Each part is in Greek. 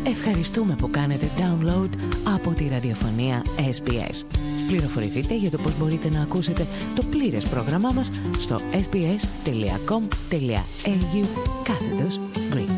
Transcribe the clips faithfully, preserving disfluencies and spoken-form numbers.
Ευχαριστούμε που κάνετε download από τη ραδιοφωνία ες μπι ες. Πληροφορηθείτε για το πώς μπορείτε να ακούσετε το πλήρες πρόγραμμά μας στο sbs.com.au κάθετος Greek.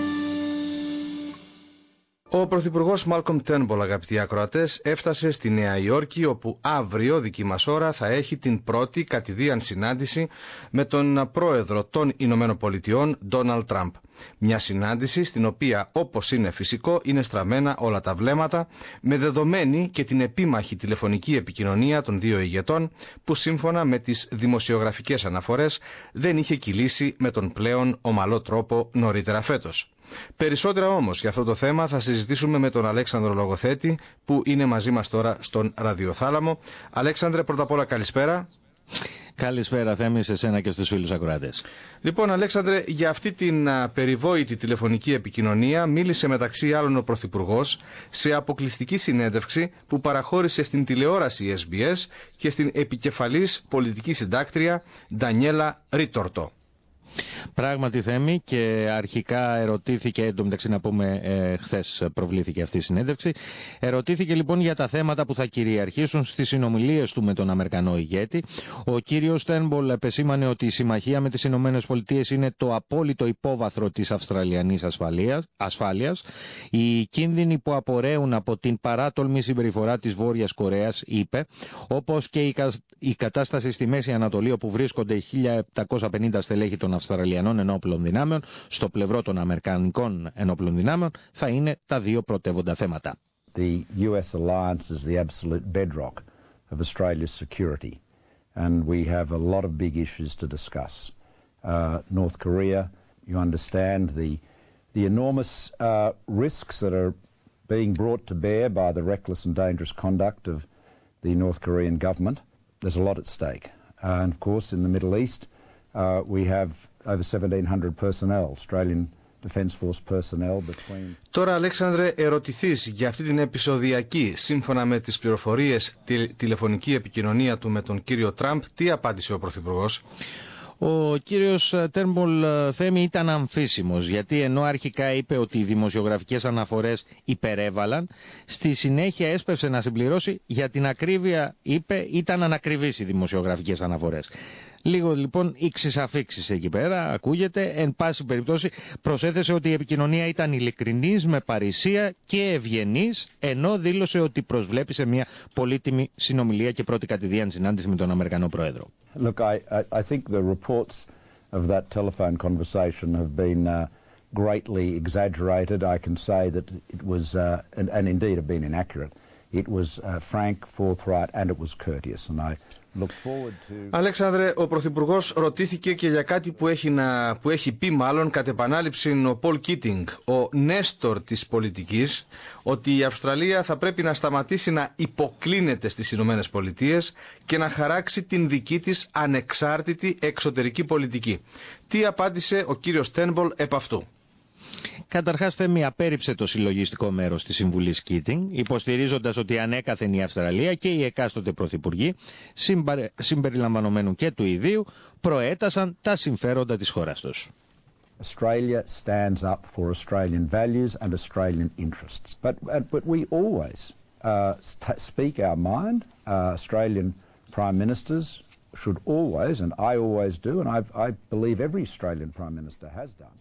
Ο Πρωθυπουργός Μάλκομ Τέρνμπολ, αγαπητοί ακροατές, έφτασε στη Νέα Υόρκη, όπου αύριο, δική μας ώρα, θα έχει την πρώτη κατηδίαν συνάντηση με τον πρόεδρο των Ηνωμένων Πολιτειών, Ντόναλντ Τραμπ. Μια συνάντηση στην οποία, όπως είναι φυσικό, είναι στραμμένα όλα τα βλέμματα, με δεδομένη και την επίμαχη τηλεφωνική επικοινωνία των δύο ηγετών, που σύμφωνα με τις δημοσιογραφικές αναφορές δεν είχε κυλήσει με τον πλέον ομαλό τρόπο νωρίτερα φέτος. Περισσότερα όμως για αυτό το θέμα θα συζητήσουμε με τον Αλέξανδρο Λογοθέτη, που είναι μαζί μας τώρα στον ραδιοθάλαμο. Αλέξανδρε, πρώτα απ' όλα καλησπέρα. Καλησπέρα Θέμη, σε εσένα και στους φίλους ακροατές. Λοιπόν, Αλέξανδρε, για αυτή την α, περιβόητη τηλεφωνική επικοινωνία μίλησε μεταξύ άλλων ο Πρωθυπουργός σε αποκλειστική συνέντευξη που παραχώρησε στην τηλεόραση ες μπι ες και στην επικεφαλής πολιτική συντάκτρια Ντανιέλα Ρίτορτο. Πράγματι, Θέμη, και αρχικά ερωτήθηκε, εντωμεταξύ να πούμε, ε, χθες προβλήθηκε αυτή η συνέντευξη, ερωτήθηκε λοιπόν για τα θέματα που θα κυριαρχήσουν στις συνομιλίες του με τον Αμερικανό ηγέτη. Ο κύριος Τέρνμπολ επεσήμανε ότι η συμμαχία με τις Ηνωμένες Πολιτείες είναι το απόλυτο υπόβαθρο της Αυστραλιανής ασφαλείας, ασφάλειας. Οι κίνδυνοι που απορρέουν από την παράτολμη συμπεριφορά της Βόρειας Κορέας, είπε, όπως και η, κα, η κατάσταση στη Μέση Ανατολή, όπου βρίσκονται χίλια επτακόσια πενήντα στελέχη των Αυστραλιανών ενόπλων δυνάμεων στο πλευρό των Αμερικανικών ενόπλων δυνάμεων, θα είναι τα δύο πρωτεύοντα θέματα. The γιου ες alliance is the absolute bedrock of Australia's security, and we have a lot of big issues to discuss. Uh, North Korea, you understand the the enormous uh, risks that are being brought to bear by the reckless and dangerous conduct of the North Korean government. There's a lot at stake, uh, and of course in the Middle East. Uh, we have over seventeen hundred personnel, Australian Defence Force personnel between... Τώρα, Αλέξανδρε, ερωτηθείς για αυτή την επεισοδιακή, σύμφωνα με τις πληροφορίες, τη, τηλεφωνική επικοινωνία του με τον κύριο Τραμπ, τι απάντησε ο Πρωθυπουργός? Ο κύριος Τέρνμπολ, Θέμη, ήταν αμφίσιμος, γιατί ενώ αρχικά είπε ότι οι δημοσιογραφικές αναφορές υπερέβαλαν, στη συνέχεια έσπευσε να συμπληρώσει, για την ακρίβεια, είπε, ήταν ανακριβείς οι δημοσιογραφικές αναφορές. Λίγο λοιπόν ήξεις αφήξεις εκεί πέρα, ακούγεται. Εν πάση περιπτώσει προσέθεσε ότι η επικοινωνία ήταν ειλικρινής, με παρησία και ευγενής, ενώ δήλωσε ότι προσβλέπει σε μια πολύτιμη συνομιλία και πρώτη κατηδίαν συνάντηση με τον Αμερικανό Πρόεδρο. Look, I, I think the reports of that telephone conversation have been uh, greatly exaggerated. I can say that it was, uh, and, and indeed have been inaccurate. It was uh, frank, forthright, and it was courteous, and I look forward to... Αλέξανδρε, ο Πρωθυπουργός ρωτήθηκε και για κάτι που έχει, να, που έχει πει μάλλον κατ' επανάληψη ο Πολ Κίτινγκ, ο νέστορ της πολιτικής, ότι η Αυστραλία θα πρέπει να σταματήσει να υποκλίνεται στις Ηνωμένες Πολιτείες και να χαράξει την δική της ανεξάρτητη εξωτερική πολιτική. Τι απάντησε ο κύριος Τέρνμπολ επ' αυτού? Καταρχάς, Θέμη, απέρριψε το συλλογιστικό μέρος της Συμβουλής Κίτινγκ, υποστηρίζοντας ότι ανέκαθεν η Αυστραλία και οι εκάστοτε πρωθυπουργοί, συμπεριλαμβανομένου και του ιδίου, προέτασαν τα συμφέροντα της χώρας τους. Australia stands up for Australian values and Australian interests. But, but we always uh, speak our mind. Uh, Australian Prime Ministers should always, and I always do, and I've, I believe every Australian Prime Minister has done.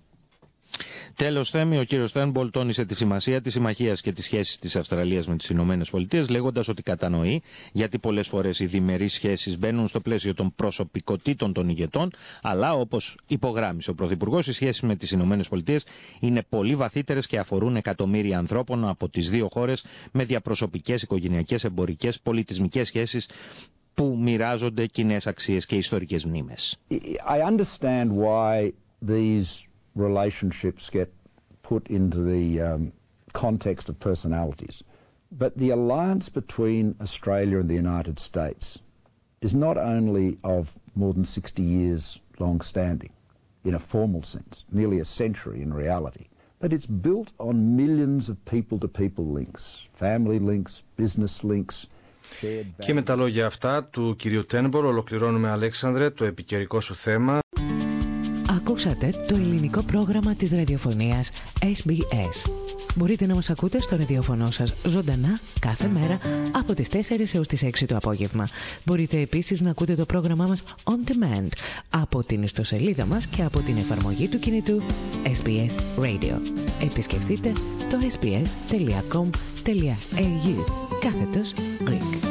Τέλος, Θέμη, ο κύριος Τέρνμπολ τόνισε τη σημασία της συμμαχίας και της σχέσης της Αυστραλίας με τις Ηνωμένες Πολιτείες, λέγοντας ότι κατανοεί γιατί πολλές φορές οι διμερείς σχέσεις μπαίνουν στο πλαίσιο των προσωπικότητων των ηγετών, αλλά όπως υπογράμμισε ο Πρωθυπουργός, οι σχέσεις με τις Ηνωμένες Πολιτείες είναι πολύ βαθύτερες και αφορούν εκατομμύρια ανθρώπων από τις δύο χώρες, με διαπροσωπικές, οικογενειακές, εμπορικές, πολιτισμικές σχέσεις που μοιράζονται κοινές αξίες και ιστορικές μνήμες. I understand why these relationships get put into the um, context of personalities. But the alliance between Australia and the United States is not only of more than sixty years long standing, in a formal sense, nearly a century in reality, but it's built on millions of people-to-people links, family links, business links. Και με τα λόγια αυτά του κυρίου Τέρνμπολ ολοκληρώνουμε, Αλέξανδρε, το επικαιρικό σου θέμα. Ακούσατε το ελληνικό πρόγραμμα της ραδιοφωνίας ες μπι ες. Μπορείτε να μας ακούτε στο ραδιόφωνο σας ζωντανά κάθε μέρα από τις τέσσερις έως τις έξι το απόγευμα. Μπορείτε επίσης να ακούτε το πρόγραμμά μας on demand από την ιστοσελίδα μας και από την εφαρμογή του κινητού ες μπι ες Radio. Επισκεφτείτε το ες μπι ες τελεία κομ τελεία έι γιου κάθετος Greek.